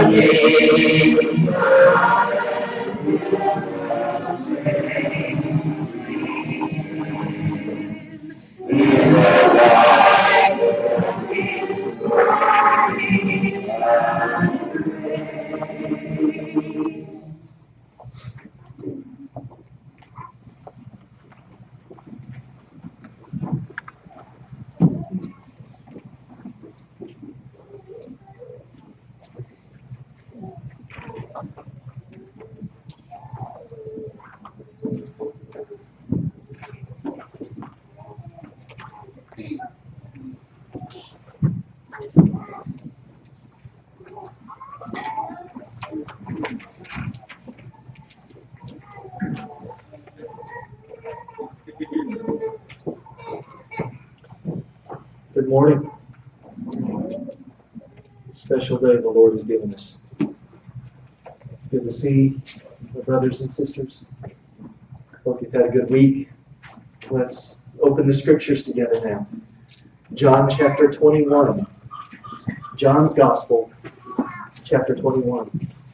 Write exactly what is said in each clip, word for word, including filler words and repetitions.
Good morning. A special day the Lord has given us. It's good to see my brothers and sisters. Hope you've had a good week. Let's open the scriptures together now. John chapter twenty-one. John's Gospel, chapter twenty-one.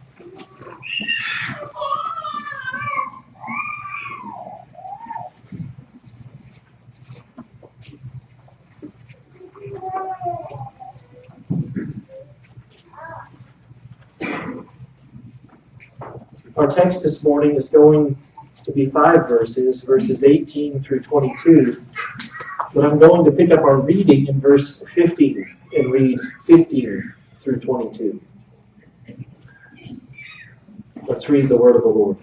Our text this morning is going to be five verses, verses eighteen through twenty-two. But I'm going to pick up our reading in verse fifteen and read fifteen through twenty-two. Let's read the word of the Lord.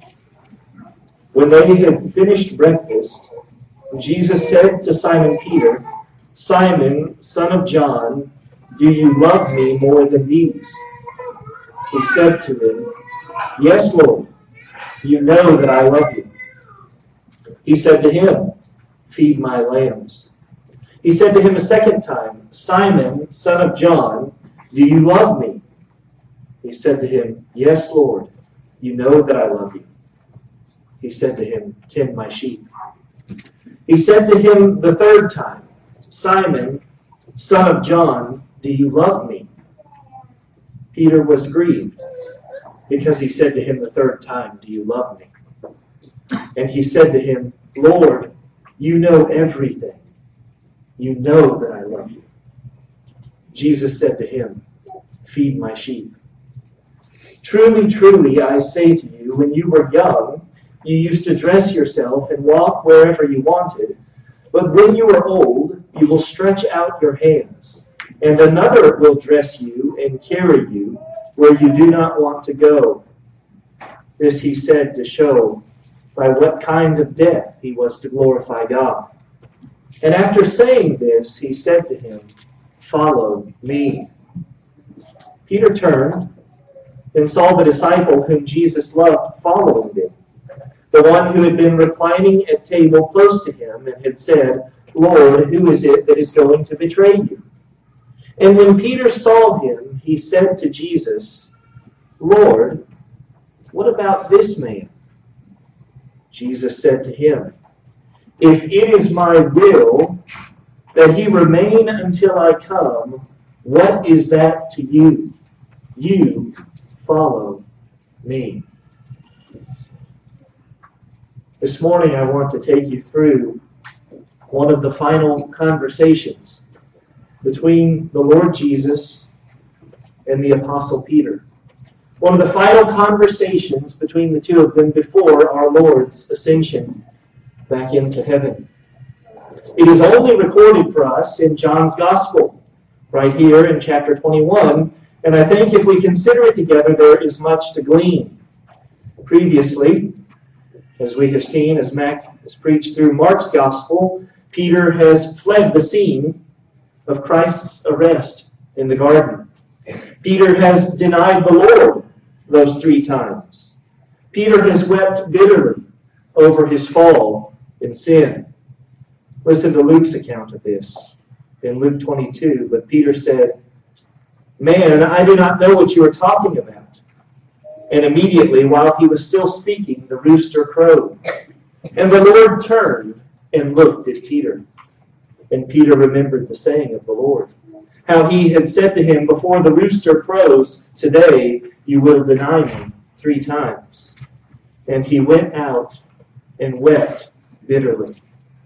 When they had finished breakfast, Jesus said to Simon Peter, "Simon, son of John, do you love me more than these?" He said to him, "Yes, Lord, you know that I love you." He said to him, "Feed my lambs." He said to him a second time, "Simon, son of John, do you love me?" He said to him, "Yes, Lord, you know that I love you." He said to him, "Tend my sheep." He said to him the third time, "Simon, son of John, do you love me?" Peter was grieved, because he said to him the third time, "Do you love me?" And he said to him, "Lord, you know everything. You know that I love you." Jesus said to him, "Feed my sheep. Truly, truly, I say to you, when you were young, you used to dress yourself and walk wherever you wanted. But when you are old, you will stretch out your hands, and another will dress you and carry you where you do not want to go." This he said to show by what kind of death he was to glorify God. And after saying this, he said to him, "Follow me." Peter turned and saw the disciple whom Jesus loved following him, the one who had been reclining at table close to him and had said, "Lord, who is it that is going to betray you?" And when Peter saw him, he said to Jesus, "Lord, what about this man?" Jesus said to him, "If it is my will that he remain until I come, what is that to you? You follow me." This morning I want to take you through one of the final conversations between the Lord Jesus and the Apostle Peter. One of the final conversations between the two of them before our Lord's ascension back into heaven. It is only recorded for us in John's Gospel, right here in chapter twenty-one, and I think if we consider it together, there is much to glean. Previously, as we have seen, as Mac has preached through Mark's Gospel, Peter has fled the scene of Christ's arrest in the garden. Peter has denied the Lord those three times. Peter has wept bitterly over his fall in sin. Listen to Luke's account of this in Luke twenty-two. But Peter said, "Man, I do not know what you are talking about." And immediately, while he was still speaking, the rooster crowed. And the Lord turned and looked at Peter. And Peter remembered the saying of the Lord, how he had said to him, "Before the rooster crows today, you will deny me three times." And he went out and wept bitterly.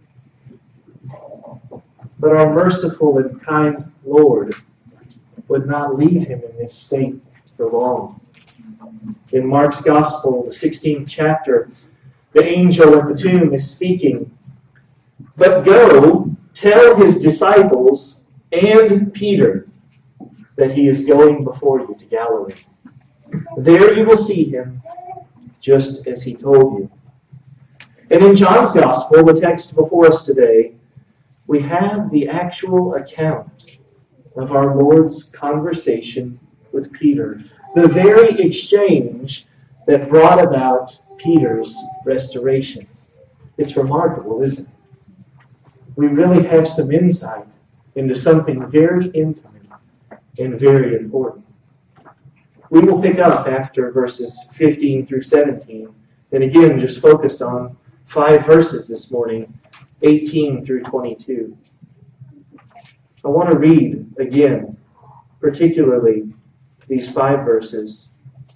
But our merciful and kind Lord would not leave him in this state for long. In Mark's Gospel, the sixteenth chapter, the angel at the tomb is speaking, "But go, tell his disciples and Peter that he is going before you to Galilee. There you will see him, just as he told you." And in John's Gospel, the text before us today, we have the actual account of our Lord's conversation with Peter, the very exchange that brought about Peter's restoration. It's remarkable, isn't it? We really have some insight into something very intimate and very important. We will pick up after verses fifteen through seventeen, and again just focused on five verses this morning, eighteen through twenty-two. I want to read again, particularly these five verses.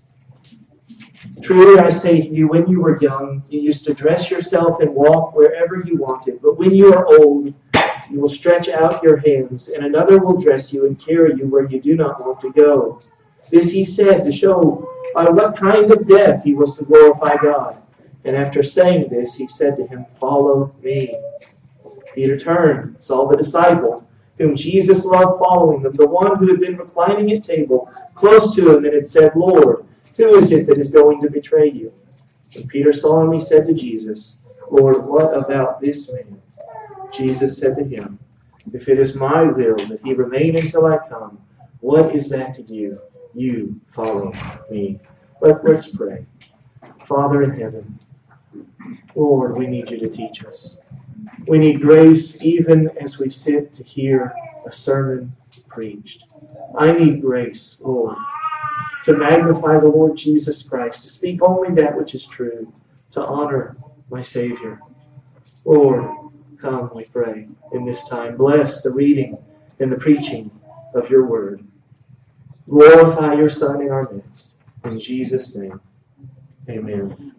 "Truly I say to you, when you were young, you used to dress yourself and walk wherever you wanted. But when you are old, you will stretch out your hands, and another will dress you and carry you where you do not want to go." This he said to show by what kind of death he was to glorify God. And after saying this, he said to him, "Follow me." Peter turned and saw the disciple whom Jesus loved following them, the one who had been reclining at table close to him, and had said, "Lord, who is it that is going to betray you?" When Peter saw him, he said to Jesus, "Lord, what about this man?" Jesus said to him, "If it is my will that he remain until I come, what is that to you? You follow me." Let, let's pray. Father in heaven, Lord, we need you to teach us. We need grace even as we sit to hear a sermon preached. I need grace, Lord, to magnify the Lord Jesus Christ, to speak only that which is true, to honor my Savior. Lord, come, we pray, in this time. Bless the reading and the preaching of your word. Glorify your Son in our midst. In Jesus' name, amen.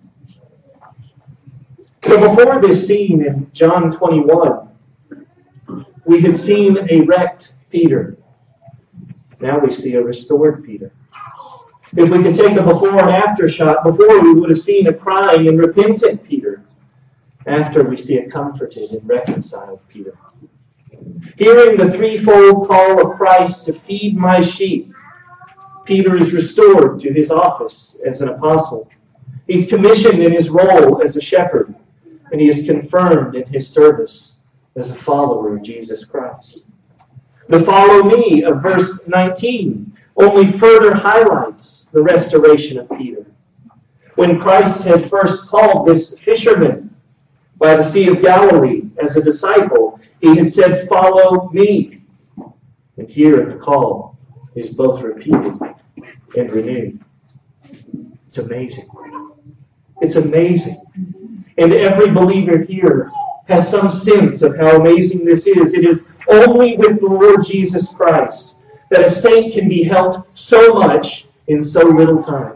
So before this scene in John twenty-one, we had seen a wrecked Peter. Now we see a restored Peter. If we could take a before and after shot, before we would have seen a crying and repentant Peter. After we see a comforted and reconciled Peter. Hearing the threefold call of Christ to feed my sheep, Peter is restored to his office as an apostle. He's commissioned in his role as a shepherd, and he is confirmed in his service as a follower of Jesus Christ. The "follow me" of verse nineteen only further highlights the restoration of Peter. When Christ had first called this fisherman by the Sea of Galilee as a disciple, he had said, "Follow me." And here the call is both repeated and renewed. It's amazing. It's amazing. And every believer here has some sense of how amazing this is. It is only with the Lord Jesus Christ that a saint can be helped so much in so little time.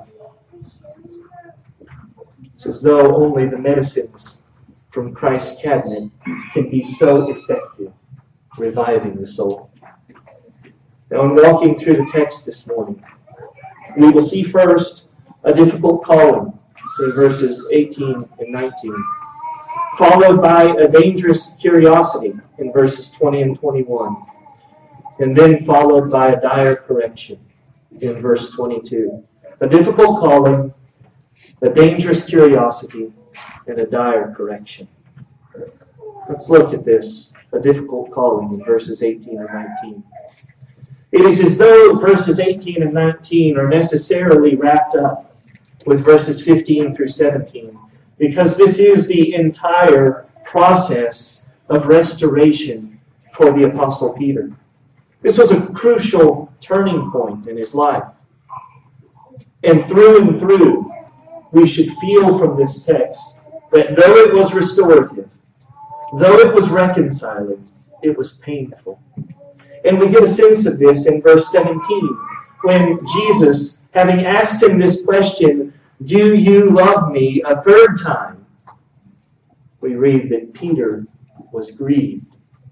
It's as though only the medicines from Christ's cabinet can be so effective, reviving the soul. Now, in walking through the text this morning, we will see first a difficult calling in verses eighteen and nineteen, followed by a dangerous curiosity in verses twenty and twenty-one, and then followed by a dire correction in verse twenty-two. A difficult calling, a dangerous curiosity, and a dire correction. Let's look at this, a difficult calling in verses eighteen and nineteen. It is as though verses eighteen and nineteen are necessarily wrapped up with verses fifteen through seventeen, because this is the entire process of restoration for the Apostle Peter. This was a crucial turning point in his life. And through and through, we should feel from this text that though it was restorative, though it was reconciling, it was painful. And we get a sense of this in verse seventeen, when Jesus, having asked him this question, "Do you love me?" a third time, we read that Peter was grieved.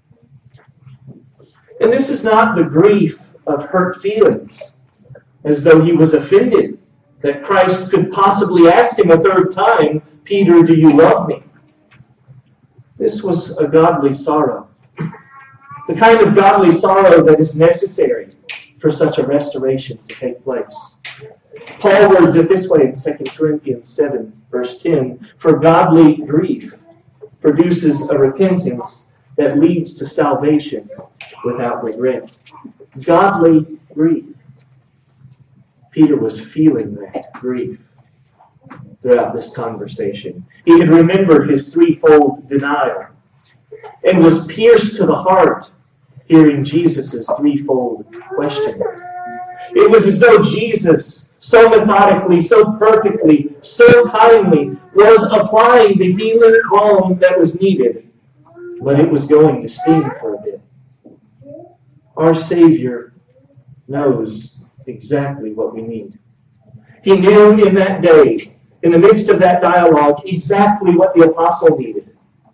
And this is not the grief of hurt feelings, as though he was offended that Christ could possibly ask him a third time, "Peter, do you love me?" This was a godly sorrow, the kind of godly sorrow that is necessary for such a restoration to take place. Paul words it this way in Second Corinthians seven, verse ten, "For godly grief produces a repentance that leads to salvation without regret." Godly grief. Peter was feeling that grief throughout this conversation. He had remembered his threefold denial and was pierced to the heart hearing Jesus' threefold question. It was as though Jesus, so methodically, so perfectly, so kindly, was applying the healing balm that was needed, but it was going to sting for a bit. Our Savior knows exactly what we need. He knew in that day, in the midst of that dialogue, exactly what the apostle needed.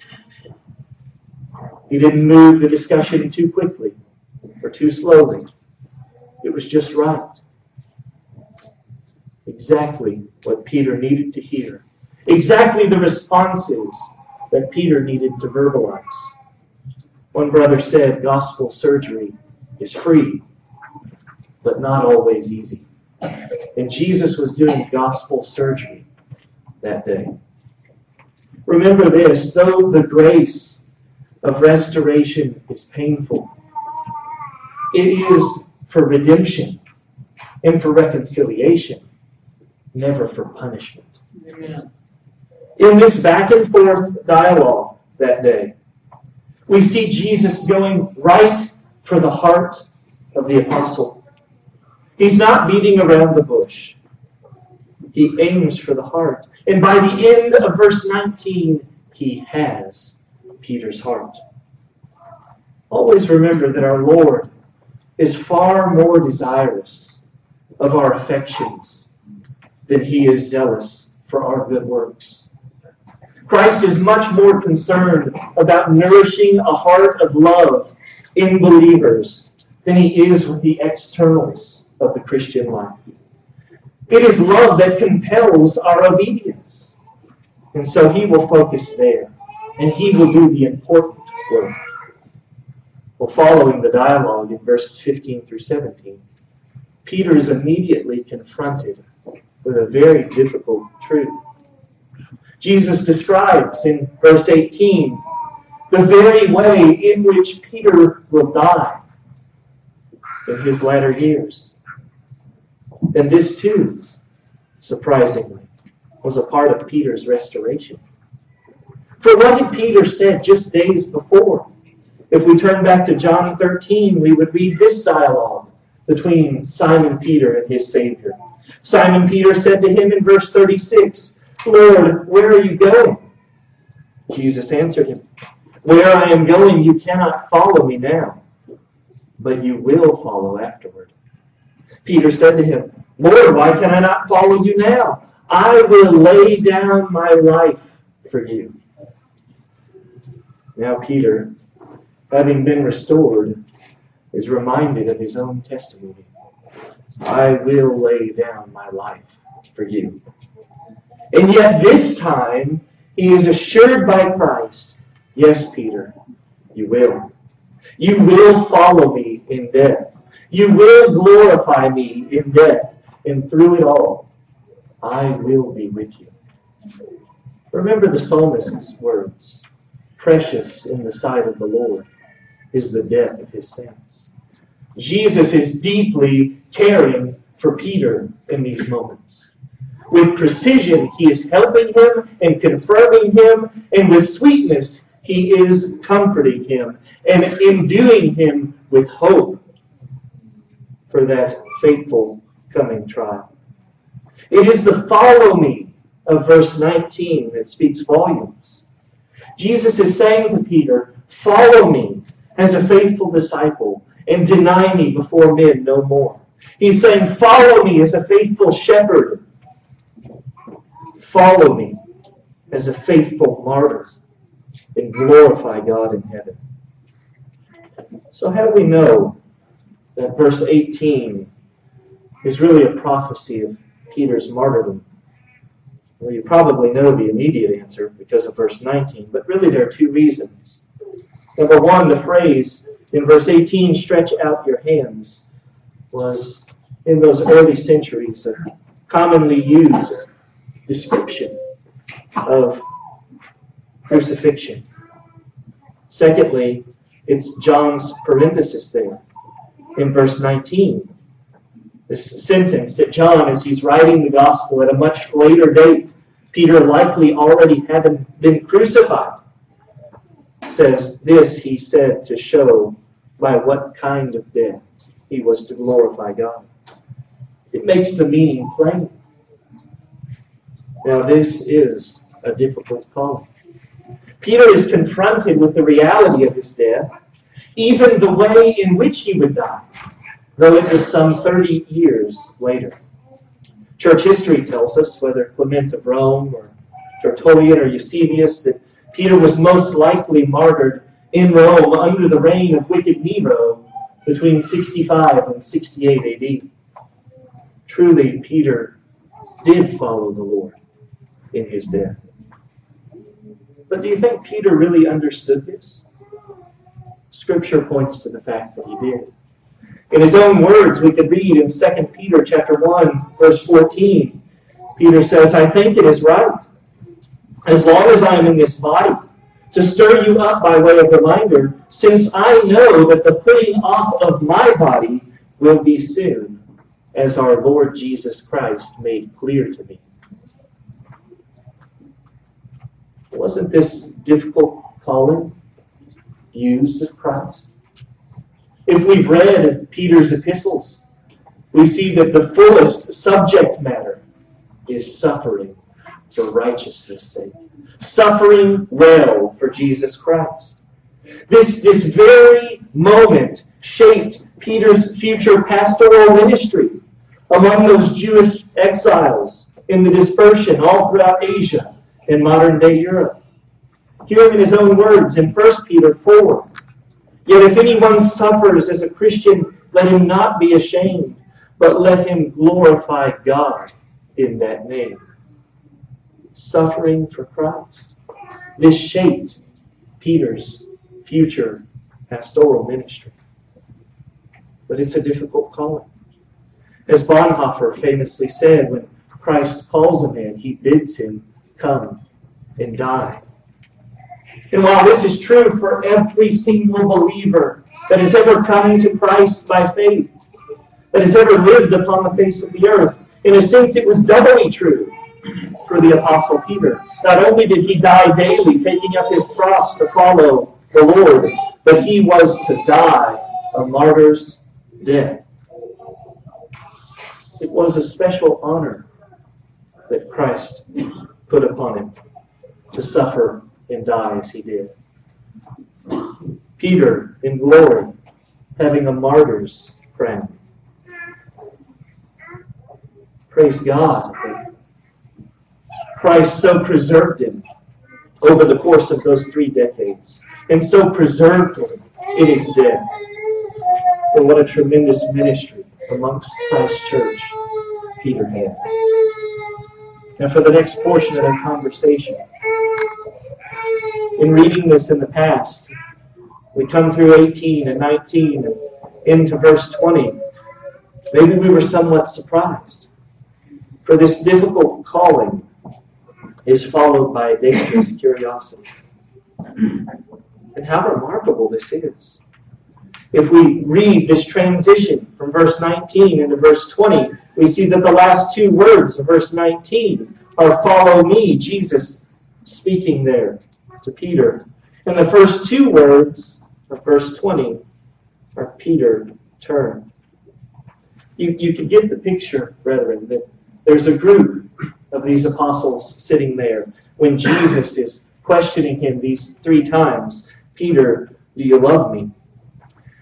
He didn't move the discussion too quickly or too slowly. It was just right. Exactly what Peter needed to hear. Exactly the responses that Peter needed to verbalize. One brother said, gospel surgery is free, but not always easy. And Jesus was doing gospel surgery that day. Remember this, though the grace of restoration is painful, it is for redemption and for reconciliation, never for punishment. Amen. In this back and forth dialogue that day, we see Jesus going right for the heart of the apostle. He's not beating around the bush. He aims for the heart. And by the end of verse nineteen, he has Peter's heart. Always remember that our Lord is far more desirous of our affections than he is zealous for our good works. Christ is much more concerned about nourishing a heart of love in believers than he is with the externals of the Christian life. It is love that compels our obedience. And so he will focus there, and he will do the important work. Well, following the dialogue in verses fifteen through seventeen, Peter is immediately confronted with a very difficult truth. Jesus describes in verse eighteen the very way in which Peter will die in his latter years. And this too, surprisingly, was a part of Peter's restoration. For what had Peter said just days before? If we turn back to John thirteen, we would read this dialogue between Simon Peter and his Savior. Simon Peter said to him in verse thirty-six, "Lord, where are you going?" Jesus answered him, "Where I am going, you cannot follow me now, but you will follow afterward." Peter said to him, "Lord, why can I not follow you now? I will lay down my life for you." Now Peter, having been restored, is reminded of his own testimony. "I will lay down my life for you." And yet this time, he is assured by Christ, "Yes, Peter, you will. You will follow me in death. You will glorify me in death. And through it all, I will be with you." Remember the psalmist's words, "Precious in the sight of the Lord is the death of his saints." Jesus is deeply caring for Peter in these moments. With precision, he is helping him and confirming him, and with sweetness, he is comforting him and imbuing him with hope for that fateful coming trial. It is the "follow me" of verse nineteen that speaks volumes. Jesus is saying to Peter, "Follow me as a faithful disciple, and deny me before men no more. He's saying, follow me as a faithful shepherd. Follow me as a faithful martyr and glorify God in heaven. So how do we know that verse eighteen is really a prophecy of Peter's martyrdom? Well, you probably know the immediate answer because of verse nineteen, but really there are two reasons. Number one, the phrase in verse eighteen, stretch out your hands, was in those early centuries a commonly used description of crucifixion. Secondly, it's John's parenthesis there in verse nineteen. This sentence that John, as he's writing the gospel at a much later date, Peter likely already having been crucified, says this he said to show by what kind of death he was to glorify God. It makes the meaning plain. Now this is a difficult calling. Peter is confronted with the reality of his death, even the way in which he would die, though it was some thirty years later. Church history tells us, whether Clement of Rome or Tertullian or Eusebius, that Peter was most likely martyred in Rome under the reign of wicked Nero between sixty-five and sixty-eight A D. Truly, Peter did follow the Lord in his death. But do you think Peter really understood this? Scripture points to the fact that he did. In his own words, we could read in Second Peter chapter one, verse fourteen, Peter says, I think it is right, as long as I am in this body, to stir you up by way of reminder, since I know that the putting off of my body will be soon, as our Lord Jesus Christ made clear to me. Wasn't this difficult calling used of Christ? If we've read Peter's epistles, we see that the fullest subject matter is suffering for righteousness' sake. Suffering well for Jesus Christ. This, this very moment shaped Peter's future pastoral ministry among those Jewish exiles in the dispersion all throughout Asia and modern-day Europe. Hear him in his own words in First Peter four. Yet if anyone suffers as a Christian, let him not be ashamed, but let him glorify God in that name. Suffering for Christ. This shaped Peter's future pastoral ministry. But it's a difficult calling. As Bonhoeffer famously said, when Christ calls a man, he bids him come and die. And while this is true for every single believer that has ever come to Christ by faith, that has ever lived upon the face of the earth, in a sense it was doubly true for the Apostle Peter. Not only did he die daily, taking up his cross to follow the Lord, but he was to die a martyr's death. It was a special honor that Christ put upon him to suffer and die as he did. Peter, in glory, having a martyr's crown. Praise God that Christ so preserved him over the course of those three decades, and so preserved him in his death. And what a tremendous ministry amongst Christ's church Peter had. Now for the next portion of our conversation, in reading this in the past, we come through eighteen and nineteen and into verse twenty. Maybe we were somewhat surprised. For this difficult calling is followed by a dangerous curiosity. And how remarkable this is. If we read this transition from verse nineteen into verse twenty, we see that the last two words of verse nineteen are follow me, Jesus speaking there to Peter. And the first two words of verse twenty are Peter, turn. You, you can get the picture, brethren, that there's a group of these apostles sitting there when Jesus is questioning him these three times. Peter, do you love me?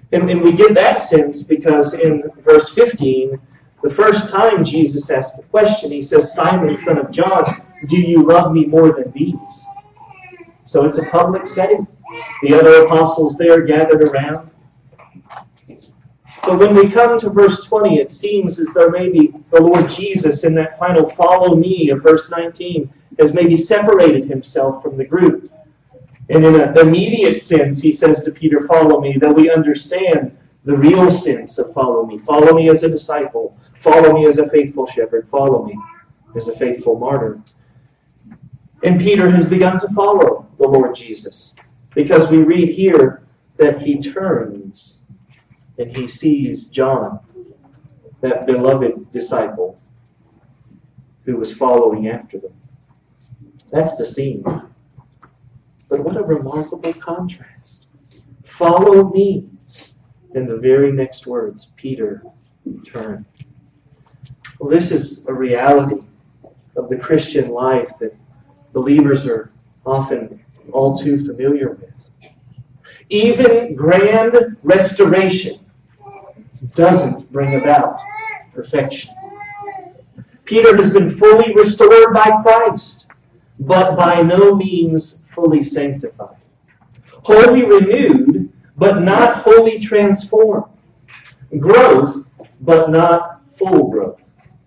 And, and we get that sense because in verse fifteen, the first time Jesus asked the question, he says, Simon, son of John, do you love me more than these? So it's a public setting. The other apostles there gathered around. But when we come to verse twenty, it seems as though maybe the Lord Jesus, in that final follow me of verse nineteen, has maybe separated himself from the group. And in an immediate sense, he says to Peter, follow me, that we understand the real sense of follow me. Follow me as a disciple. Follow me as a faithful shepherd. Follow me as a faithful martyr. And Peter has begun to follow the Lord Jesus, because we read here that he turns and he sees John, that beloved disciple who was following after them. That's the scene. But what a remarkable contrast. Follow me. In the very next words, Peter turned. Well, this is a reality of the Christian life that believers are often all too familiar with. Even grand restoration doesn't bring about perfection. Peter has been fully restored by Christ, but by no means fully sanctified. Wholly renewed, but not wholly transformed. Growth, but not full growth.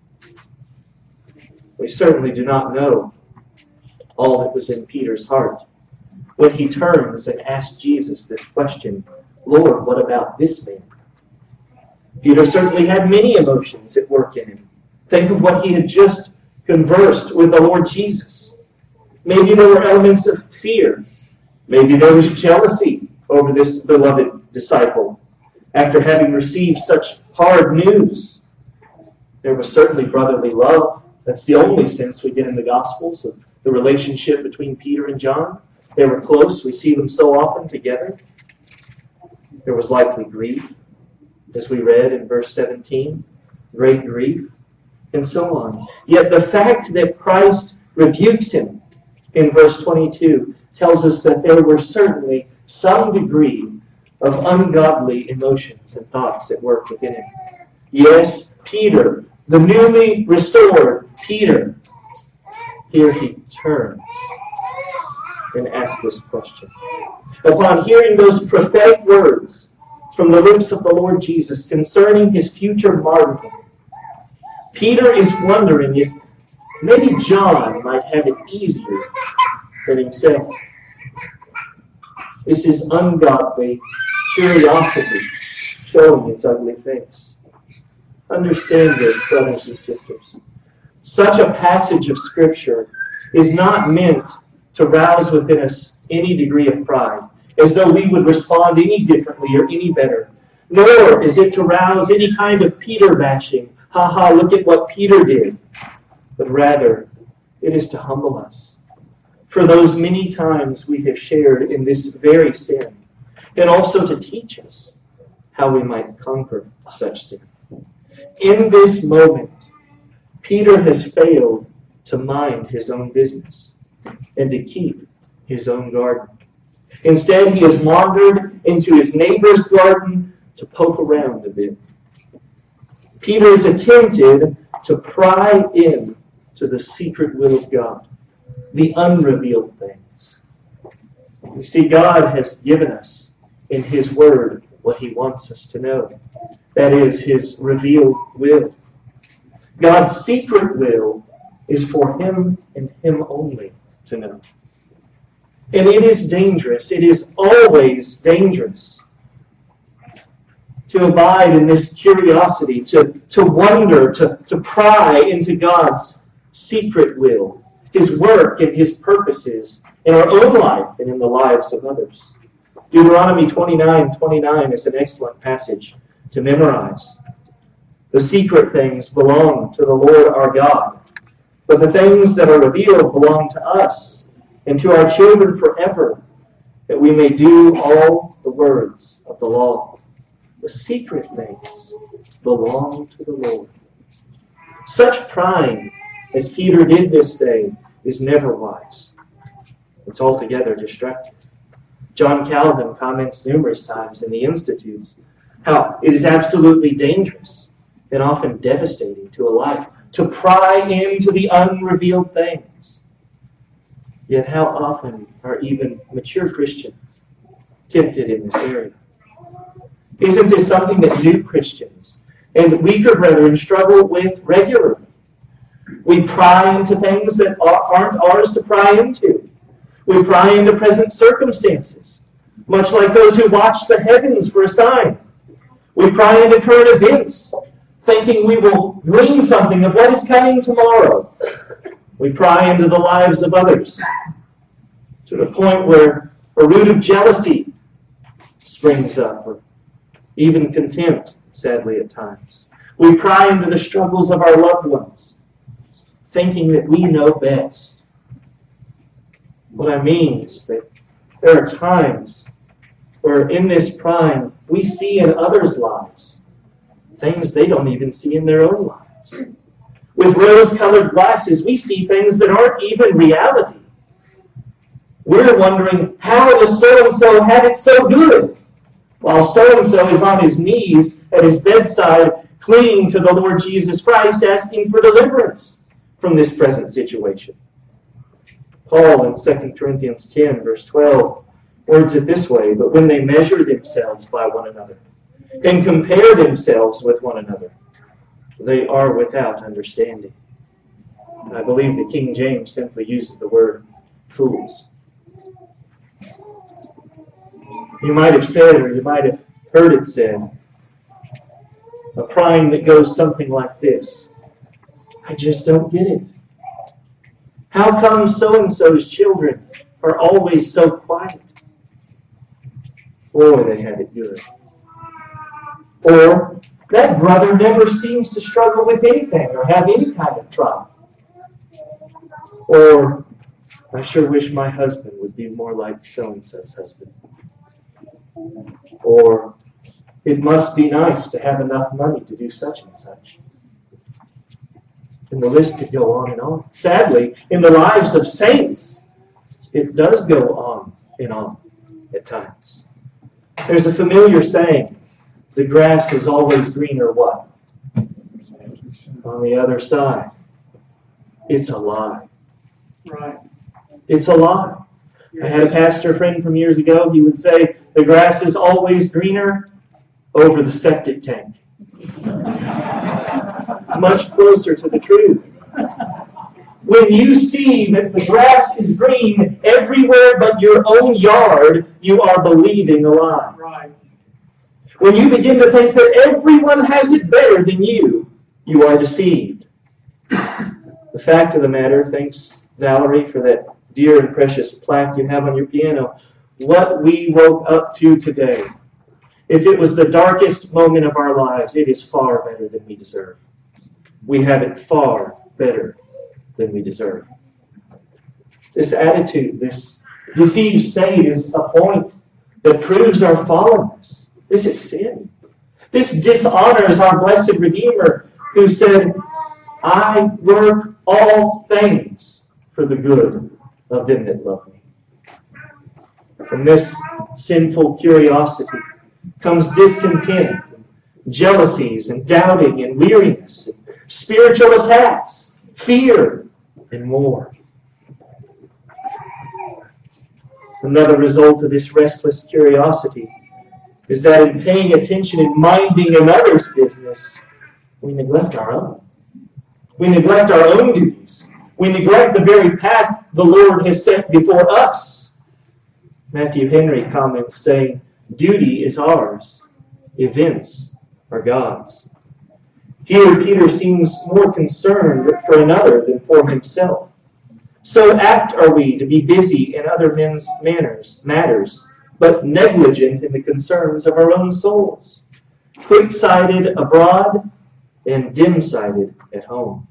We certainly do not know all that was in Peter's heart when he turns and asks Jesus this question, Lord, what about this man? Peter certainly had many emotions at work in him. Think of what he had just conversed with the Lord Jesus. Maybe there were elements of fear. Maybe there was jealousy over this beloved disciple after having received such hard news. There was certainly brotherly love. That's the only sense we get in the Gospels of the relationship between Peter and John. They were close. We see them so often together. There was likely grief, as we read in verse seventeen, great grief, and so on. Yet the fact that Christ rebukes him in verse twenty-two tells us that there were certainly some degree of ungodly emotions and thoughts at work within him. Yes, Peter, the newly restored Peter, here he turns and asks this question. Upon hearing those prophetic words from the lips of the Lord Jesus concerning his future martyrdom, Peter is wondering if maybe John might have it easier than himself. This is ungodly curiosity showing its ugly face. Understand this, brothers and sisters. Such a passage of Scripture is not meant to rouse within us any degree of pride, as though we would respond any differently or any better. Nor is it to rouse any kind of Peter bashing. Ha ha, look at what Peter did. But rather, it is to humble us for those many times we have shared in this very sin, and also to teach us how we might conquer such sin. In this moment, Peter has failed to mind his own business and to keep his own garden. Instead, he has wandered into his neighbor's garden to poke around a bit. Peter has attempted to pry in to the secret will of God, the unrevealed things. You see, God has given us in his word what he wants us to know. That is his revealed will. God's secret will is for him and him only to know. And it is dangerous. It is always dangerous to abide in this curiosity, to, to wonder, to, to pry into God's secret will, his work and his purposes in our own life and in the lives of others. Deuteronomy twenty-nine twenty-nine is an excellent passage to memorize. The secret things belong to the Lord our God, but the things that are revealed belong to us and to our children forever, that we may do all the words of the law. The secret things belong to the Lord. Such prying as Peter did this day is never wise. It's altogether destructive. John Calvin comments numerous times in the Institutes how it is absolutely dangerous and often devastating to a life to pry into the unrevealed things. Yet how often are even mature Christians tempted in this area? Isn't this something that new Christians and weaker brethren struggle with regularly? We pry into things that aren't ours to pry into. We pry into present circumstances, much like those who watch the heavens for a sign. We pry into current events, thinking we will glean something of what is coming tomorrow. We pry into the lives of others to the point where a root of jealousy springs up, or even contempt, sadly at times. We pry into the struggles of our loved ones, thinking that we know best. What I mean is that there are times where in this prying we see in others' lives things they don't even see in their own lives. With rose-colored glasses, we see things that aren't even reality. We're wondering, how does so-and-so have it so good? While so-and-so is on his knees at his bedside, clinging to the Lord Jesus Christ, asking for deliverance from this present situation. Paul in Second Corinthians ten, verse twelve, words it this way, "But when they measure themselves by one another and compare themselves with one another, they are without understanding." And I believe the King James simply uses the word fools. You might have said, or you might have heard it said, a prying that goes something like this: I just don't get it. How come so-and-so's children are always so quiet? Boy, they had it good. Or, that brother never seems to struggle with anything or have any kind of trial. Or, I sure wish my husband would be more like so-and-so's husband. Or, it must be nice to have enough money to do such and such. And the list could go on and on. Sadly, in the lives of saints, it does go on and on at times. There's a familiar saying, the grass is always greener what? On the other side. It's a lie. Right. It's a lie. I had a pastor friend from years ago. He would say, the grass is always greener over the septic tank. Much closer to the truth. When you see that the grass is green everywhere but your own yard, you are believing a lie. Right. When you begin to think that everyone has it better than you, you are deceived. The fact of the matter, thanks Valerie for that dear and precious plaque you have on your piano, what we woke up to today, if it was the darkest moment of our lives, it is far better than we deserve. We have it far better than we deserve. This attitude, this deceived state is a point that proves our fallenness. This is sin. This dishonors our blessed Redeemer who said, I work all things for the good of them that love me. From this sinful curiosity comes discontent, and jealousies, and doubting, and weariness, and spiritual attacks, fear, and more. Another result of this restless curiosity is that in paying attention and minding another's business, we neglect our own. We neglect our own duties. We neglect the very path the Lord has set before us. Matthew Henry comments saying, duty is ours, events are God's. Here Peter seems more concerned for another than for himself. So apt are we to be busy in other men's manners, matters, but negligent in the concerns of our own souls, quick-sighted abroad and dim-sighted at home,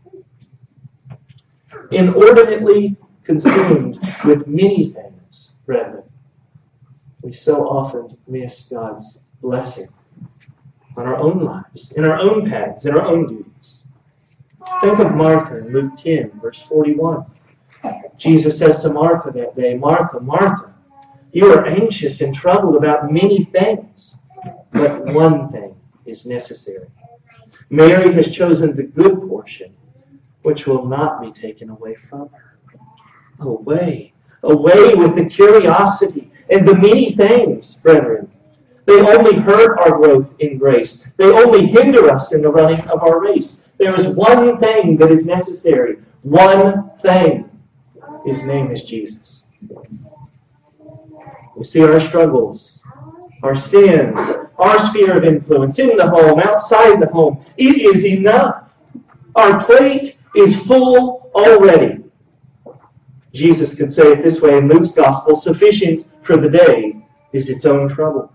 inordinately consumed with many things, brethren. We so often miss God's blessing on our own lives, in our own paths, in our own duties. Think of Martha in Luke ten, verse forty-one. Jesus says to Martha that day, Martha, Martha, you are anxious and troubled about many things, But one thing is necessary. Mary has chosen the good portion, which will not be taken away from her. Away, away with the curiosity and the many things, brethren. They only hurt our growth in grace. They only hinder us in the running of our race. There is one thing that is necessary. One thing. His name is Jesus. We see our struggles, our sin, our sphere of influence in the home, outside the home. It is enough. Our plate is full already. Jesus could say it this way in Luke's Gospel, sufficient for the day is its own trouble.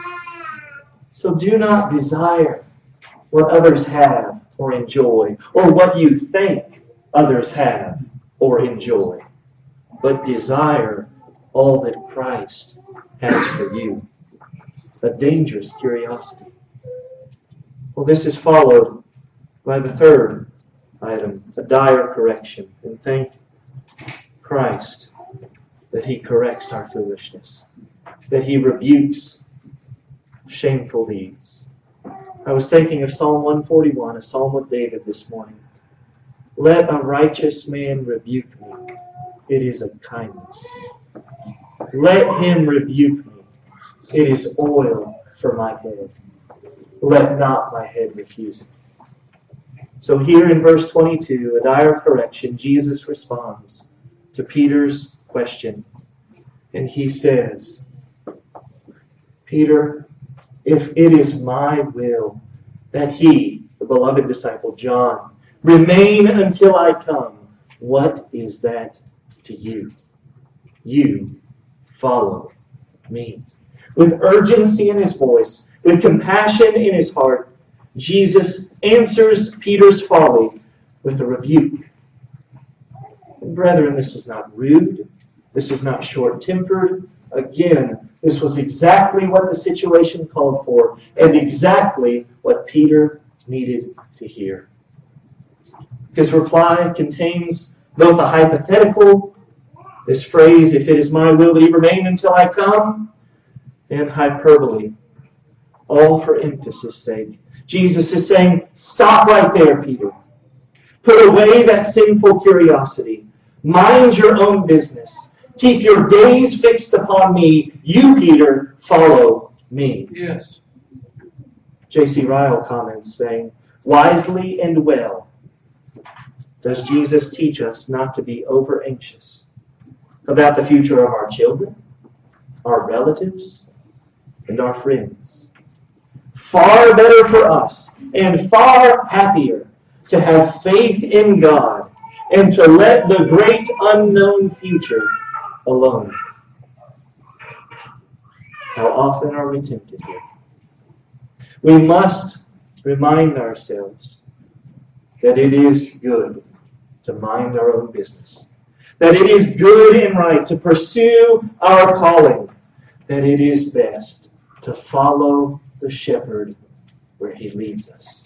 So do not desire what others have or enjoy, or what you think others have or enjoy, but desire all that Christ has for you. A dangerous curiosity. Well, this is followed by the third item, a dire correction. And thank Christ that He corrects our foolishness, that He rebukes shameful deeds. I was thinking of Psalm one forty-one, a psalm of David this morning. Let a righteous man rebuke me. It is a kindness. Let him rebuke me. It is oil for my head. Let not my head refuse it. So here in verse twenty-two, a dire correction, Jesus responds to Peter's question. And he says, Peter, if it is my will that he, the beloved disciple John, remain until I come, what is that to you? You follow me. With urgency in his voice, with compassion in his heart, Jesus answers Peter's folly with a rebuke. And brethren, this is not rude. This is not short-tempered. Again, this was exactly what the situation called for, and exactly what Peter needed to hear. His reply contains both a hypothetical, this phrase, if it is my will that he remain until I come, and hyperbole, all for emphasis' sake. Jesus is saying, stop right there, Peter. Put away that sinful curiosity. Mind your own business. Keep your gaze fixed upon me. You, Peter, follow me. Yes. J C Ryle comments saying, wisely and well does Jesus teach us not to be over-anxious about the future of our children, our relatives, and our friends. Far better for us and far happier to have faith in God and to let the great unknown future alone. How often are we tempted here? We must remind ourselves that it is good to mind our own business, that it is good and right to pursue our calling, that it is best to follow the shepherd where he leads us.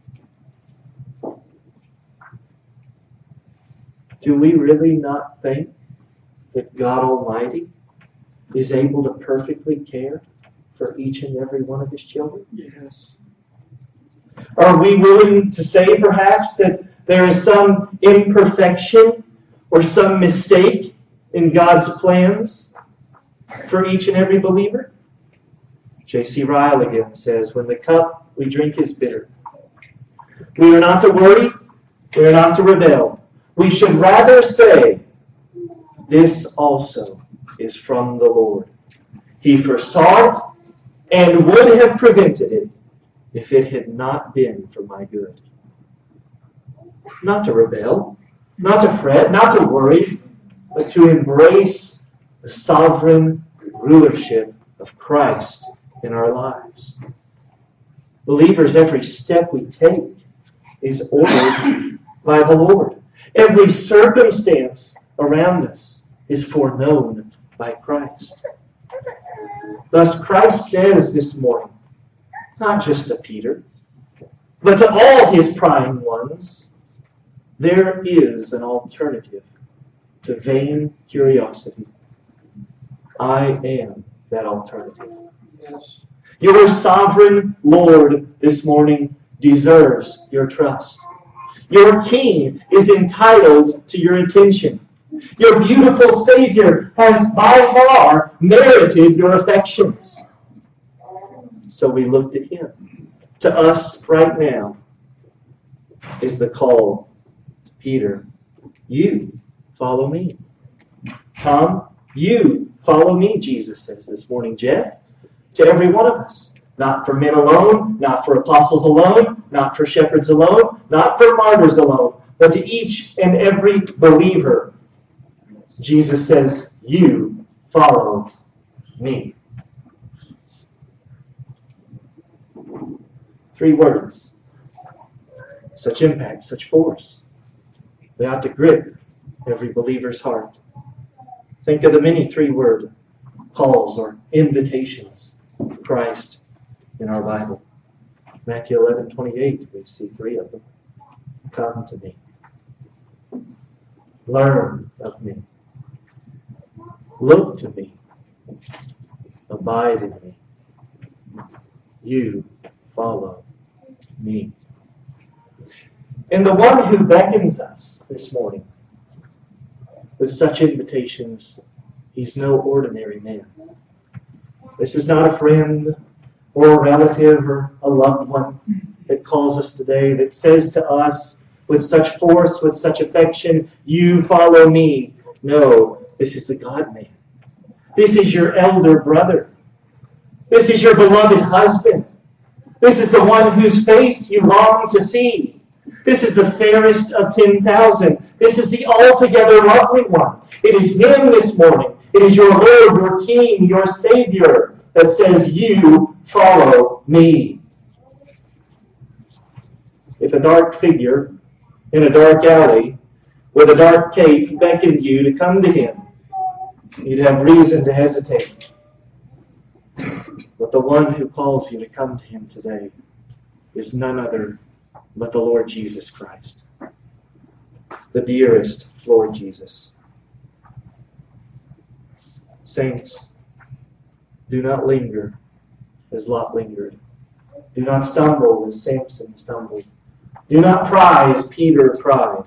Do we really not think that God Almighty is able to perfectly care for each and every one of his children? Yes. Are we willing to say perhaps that there is some imperfection or some mistake in God's plans for each and every believer? J C Ryle again says, when the cup we drink is bitter, we are not to worry, we are not to rebel. We should rather say, this also is from the Lord. He foresaw it and would have prevented it if it had not been for my good. Not to rebel, not to fret, not to worry, but to embrace the sovereign rulership of Christ in our lives. Believers, every step we take is ordered by the Lord. Every circumstance around us is foreknown by Christ. Thus Christ says this morning, not just to Peter, but to all his prying ones, there is an alternative to vain curiosity. I am that alternative. Yes. Your sovereign Lord this morning deserves your trust. Your King is entitled to your attention. Your beautiful Savior has by far merited your affections. So we look to Him. To us right now is the call to Peter. You follow me. Tom, you follow me, Jesus says this morning. Jeff, to every one of us. Not for men alone, not for apostles alone, not for shepherds alone, not for martyrs alone, but to each and every believer. Jesus says, you follow me. Three words. Such impact, such force. They ought to grip every believer's heart. Think of the many three-word calls or invitations of Christ in our Bible. Matthew eleven twenty-eight, we see three of them. Come to me. Learn of me. Look to me. Abide in me. You follow me. And the one who beckons us this morning with such invitations, he's no ordinary man. This is not a friend or a relative or a loved one that calls us today, that says to us with such force, with such affection, you follow me. No, this is the God-man. This is your elder brother. This is your beloved husband. This is the one whose face you long to see. This is the fairest of ten thousand. This is the altogether lovely one. It is Him this morning. It is your Lord, your King, your Savior that says, you follow me. If a dark figure in a dark alley with a dark cape beckoned you to come to Him, you'd have reason to hesitate. But the one who calls you to come to Him today is none other but the Lord Jesus Christ, the dearest Lord Jesus. Saints, do not linger as Lot lingered. Do not stumble as Samson stumbled. Do not pry as Peter pried.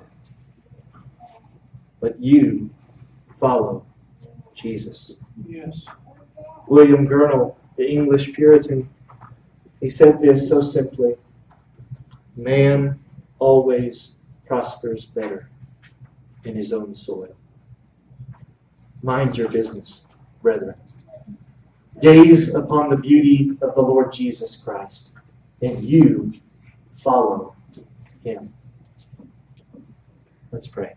But you follow Jesus. Yes. William Gurnall, the English Puritan, he said this so simply: man always prospers better in his own soil. Mind your business, brethren. Gaze upon the beauty of the Lord Jesus Christ, and you follow Him. Let's pray.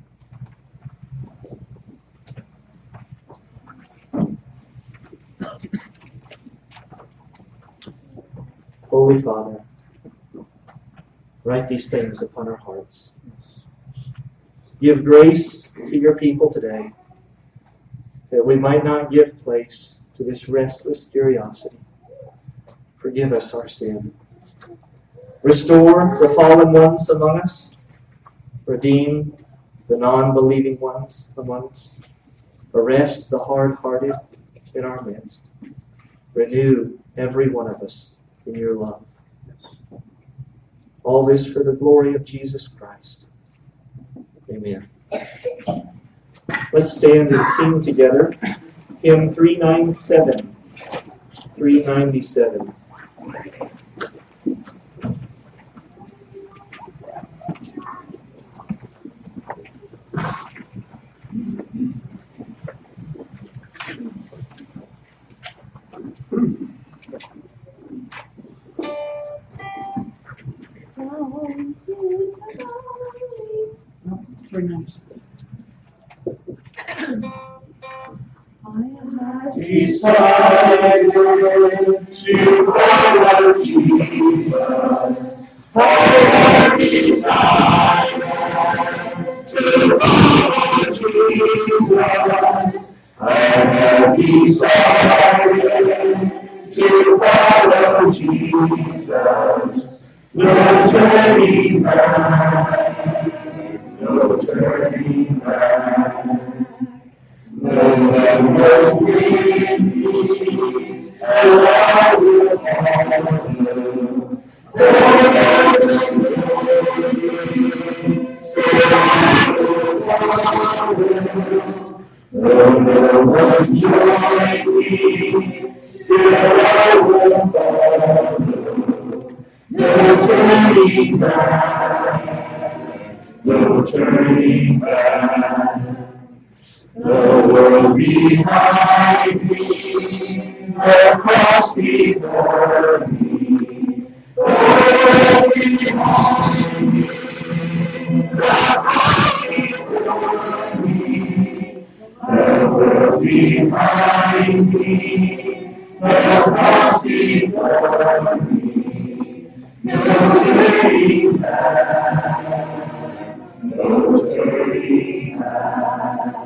Holy Father, write these things upon our hearts. Give grace to your people today, that we might not give place to this restless curiosity. Forgive us our sin. Restore the fallen ones among us. Redeem the non-believing ones among us. Arrest the hard-hearted in our midst. Renew every one of us in your love. All this for the glory of Jesus Christ. Amen. Let's stand and sing together hymn three ninety-seven. three ninety-seven. Decided to follow Jesus. I have decided to follow Jesus. I have decided to follow Jesus. No turning back. No turning back. No, no, no, please, so I will follow. Though no one join me, still I will follow. No turning back, no turning back. The world behind me, the cross before me. The world behind me, the cross before me. The world behind me, the cross before me. No turning back, no turning back.